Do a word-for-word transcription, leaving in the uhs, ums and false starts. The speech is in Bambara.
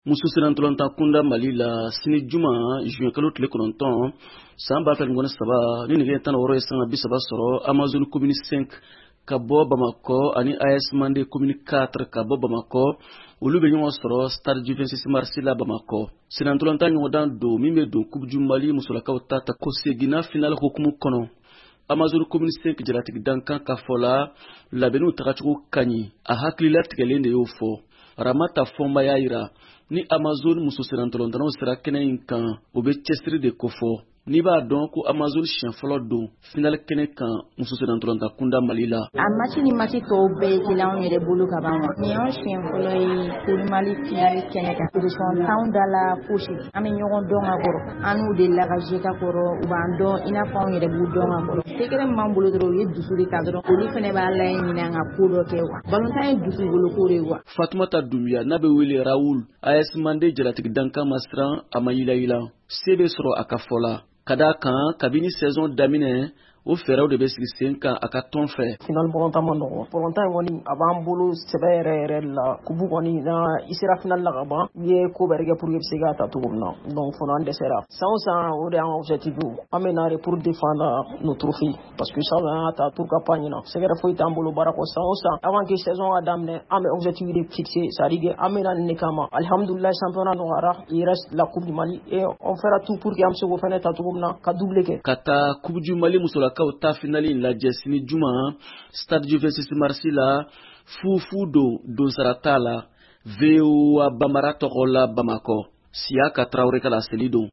muso sirantolanta kunda Mali la sini juma juin kalo tile kɔnɔntɔn san ba fila ni saba ni nɛgɛ tan wɔɔrɔ ye sanga bi saba sɔrɔ Amazone commune cinq ka bɔ Bamakɔ ani A S Mande commune quatre ka bɔ Bamakɔ olu bɛ ɲɔgɔn sɔrɔ stade du vingt-six mars la Bamakɔ. Sirantolanta ɲɔgɔndan don min bɛ don Coupe du Mali musolakaw ta ta ko seginna final hukumu kɔnɔ. Amazone commune cinq jalatigi dankan ka fɔ la labɛnniw tagacogo ka ɲi a hakilila tigɛlen de y'o fɔ. Ramata Fɔnba y'a yira ni Amazone muso sirantolantanaw sera kɛnɛ in kan o bɛ cɛsiri de kofɔ. N'i b'a dɔn ko Amazone siɲɛ fɔlɔ don final kɛnɛ kan muso sirantolanta kunda Mali la. A match ni match tɔw bɛɛ kɛla anw yɛrɛ bolo ka ban. Nin y'anw siɲɛ fɔlɔ ye Coupe Mali final kɛnɛ kan. Position t'anw da la fosi. An bɛ ɲɔgɔn dɔn ka kɔrɔ. An n'u de la ka jɛ ka kɔrɔ. U b'an dɔn i n'a fɔ anw yɛrɛ b'u dɔn ka kɔrɔ. Secret min b'an bolo dɔrɔn o ye dusu de ta dɔrɔn. Olu fɛnɛ b'a layɛ ɲini an ka ko dɔ kɛ wa. Ballontan ye dusu bolo ko de wa. Fatumata Doumbia n'a bɛ wele Raoul A S Mande jalatigi dankan ma siran a ma yilayila. Se bɛ sɔrɔ a ka fɔ la. Ka d'a kan kabini saison daminɛ o fɛɛrɛw de bɛ sigi sen kan a ka tɔn fɛ. Final bɔlɔntan ma nɔgɔ. Bɔlɔntan in kɔni a b'an bolo sɛbɛ yɛrɛ yɛrɛ la. Kubu kɔni na i sera final la ka ban i ye ko bɛɛ kɛ pour que i bɛ se k'a ta cogo min na. Donc fɔlɔ an dɛsɛra. San o san o de y'an ka objectif ye. An bɛ na pour défendre nos trophées parce que chaque an an ta tour ka pan ɲina. Sɛgɛrɛ foyi t'an bolo baara kɔ san o san avant que saison ka daminɛ an bɛ objectif de fixer c'est à dire que an bɛ na nin de kama. Alhamdulillah championnat nɔgɔyara. Il reste la coupe du Mali et on fera tout pour que an bɛ se k'o fɛnɛ ta cogo min na ka double kɛ. Ka taa coupe du Mali musolakaw ta finali lajɛ sini juma stade du vingt-six mars la fufu do donsara t'a la V O A Bambara tɔgɔ la Bamakɔ Siaka Traoré ka laseli don.